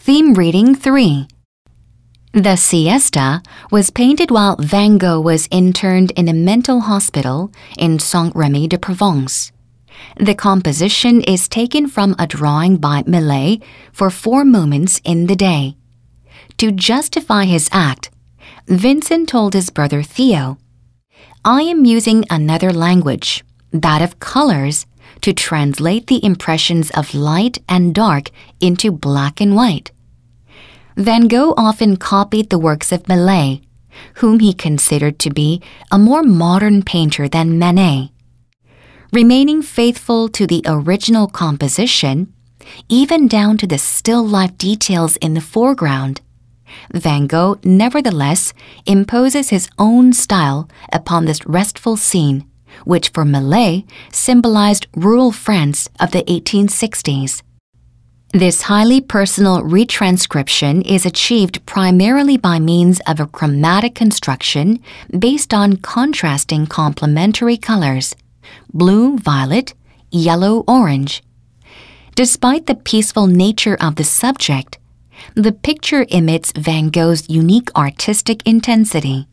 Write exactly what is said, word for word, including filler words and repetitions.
Theme Reading three. The Siesta was painted while Van Gogh was interned in a mental hospital in Saint-Rémy-de-Provence. The composition is taken from a drawing by Millet for four moments in the day. To justify his act, Vincent told his brother Theo, "I am using another language, that of colors, to translate the impressions of light and dark into black and white." Van Gogh often copied the works of Millet, whom he considered to be a more modern painter than Manet. Remaining faithful to the original composition, even down to the still life details in the foreground, Van Gogh nevertheless imposes his own style upon this restful scene, which for Millet symbolized rural France of the eighteen sixties. This highly personal retranscription is achieved primarily by means of a chromatic construction based on contrasting complementary colors, blue, violet, yellow, orange. Despite the peaceful nature of the subject, the picture emits Van Gogh's unique artistic intensity.